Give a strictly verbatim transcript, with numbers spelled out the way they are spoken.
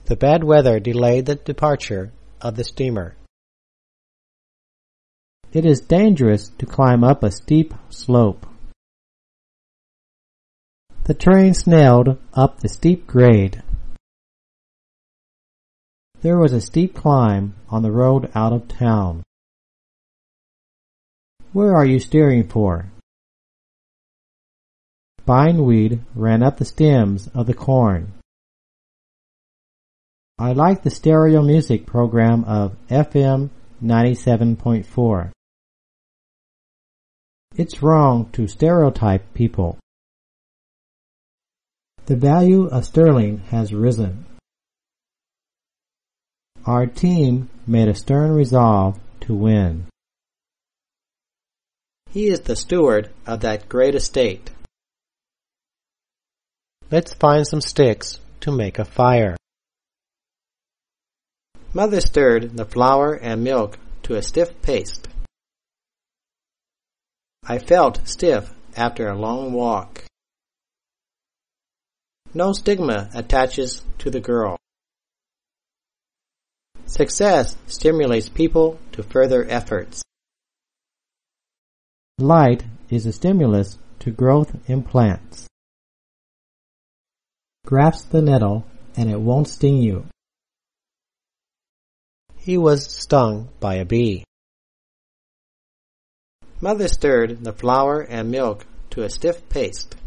The bad weather delayed the departure of the steamer. It is dangerous to climb up a steep slope. The train snailed up the steep grade. There was a steep climb on the road out of town. Where are you steering for? Bindweed ran up the stems of the corn. I like the stereo music program of F M ninety-seven point four. It's wrong to stereotype people. The value of sterling has risen. Our team made a stern resolve to win. He is the steward of that great estate. Let's find some sticks to make a fire. Mother stirred the flour and milk to a stiff paste. I felt stiff after a long walk. No stigma attaches to the girl. Success stimulates people to further efforts. Light is a stimulus to growth in plants. Grasp the nettle and it won't sting you. He was stung by a bee. Mother stirred the flour and milk to a stiff paste.